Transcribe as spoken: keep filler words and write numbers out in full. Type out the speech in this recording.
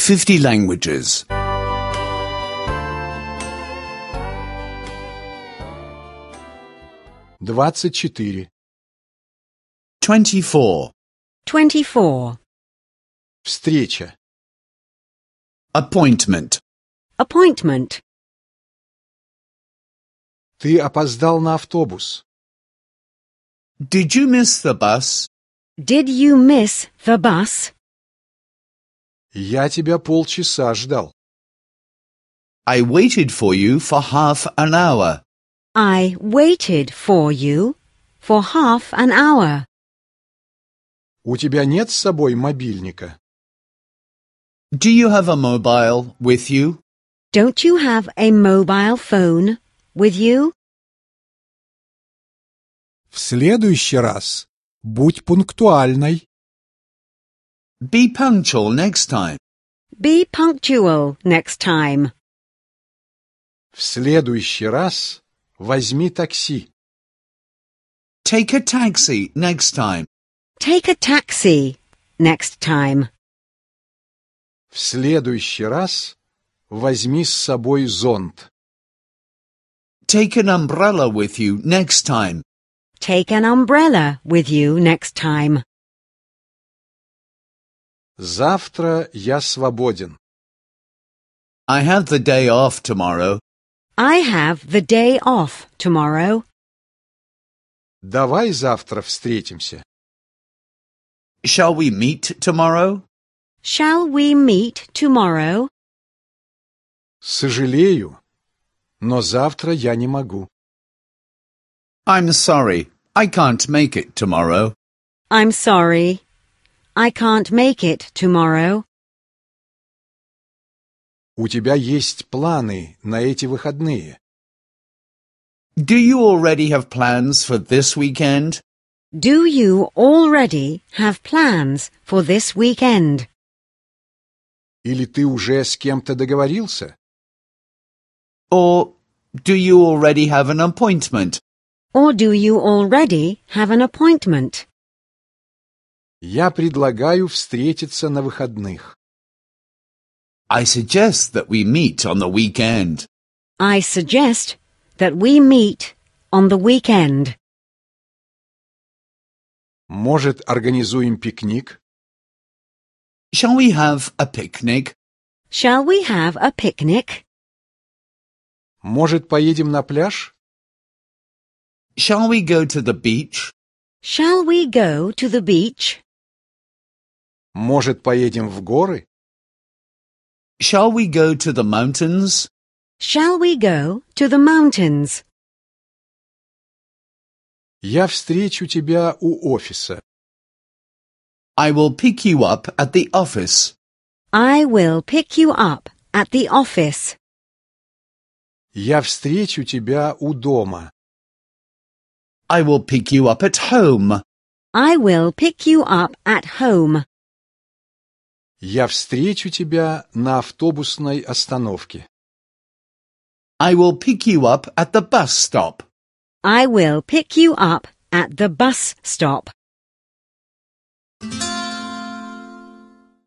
fifty languages. двадцать четыре. Twenty-four. twenty-four. Встреча. Appointment. Appointment. Ты опоздал на автобус. Did you miss the bus? Did you miss the bus? Я тебя полчаса ждал. I waited for you for half an hour. I waited for you for half an hour. У тебя нет с собой мобильника? Do you have a mobile with you? Don't you have a mobile phone with you? В следующий раз будь пунктуальной. Be punctual next time. Be punctual next time. В следующий раз возьми такси. Take a taxi next time. Take a taxi next time. В следующий раз возьми с собой зонт. Take an umbrella with you next time. Take an umbrella with you next time. Завтра я свободен. I have the day off tomorrow. I have the day off tomorrow. Давай завтра встретимся. Shall we meet tomorrow? Shall we meet tomorrow? Сожалею, но завтра я не могу. I'm sorry. I can't make it tomorrow. I'm sorry. I can't make it tomorrow. У тебя есть планы на эти выходные? Do you already have plans for this weekend? Do you already have plans for this weekend? Или ты уже с кем-то договорился? Or do you already have an appointment? Or do you already have an appointment? Я предлагаю встретиться на выходных. I suggest that we meet on the weekend. I suggest that we meet on the weekend. Может, организуем пикник? Shall we have a picnic? Shall we have a picnic? Может, поедем на пляж? Shall we go to the beach? Shall we go to the beach? Может, поедем в горы? Shall we go to the mountains? Shall we go to the mountains? Я встречу тебя у офиса. I will pick you up at the office. I will pick you up at the office. Я встречу тебя у дома. I will pick you up at home. I will pick you up at home. Я встречу тебя на автобусной остановке. I will pick you up at the bus stop. I will pick you up at the bus stop.